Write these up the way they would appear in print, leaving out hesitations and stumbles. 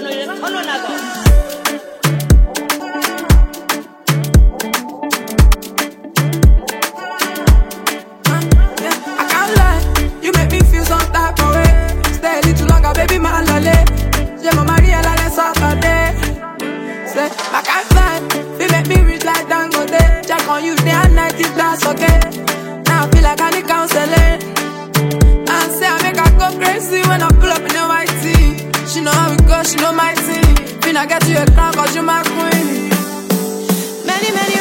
I can't find, you make me reach like Dangote. Check on you day and night, if that's okay. Now I feel like I need counseling. And say I make her go crazy when I pull up in the white tee. She know how it goes, she know my team. Finna get you a crown cause you my queen. Many, many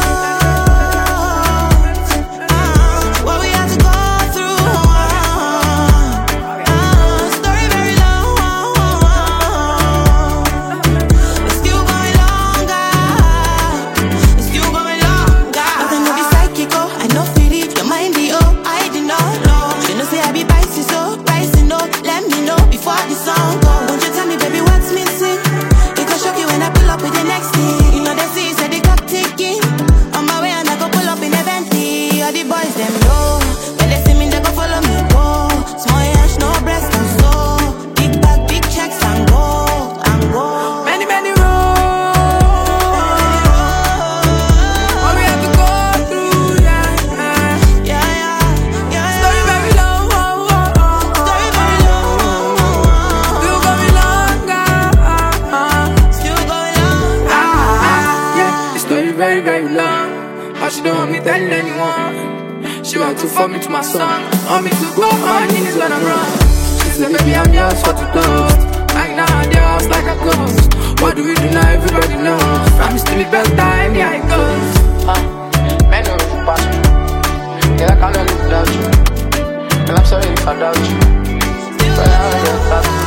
very, very long, but she don't want me telling anyone. She want to fuck me to my song, want me to go on my knees when I'm wrong. She said, baby, I'm yours for to toast. Like now, the house like a ghost. What do we do now? Everybody knows. Promise to be better, and yeah, it goes. Man, no, you pass me. Yeah, I can't live without you. And I'm sorry if I doubt you. But I don't pass me.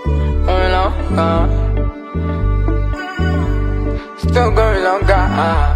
Still going longer.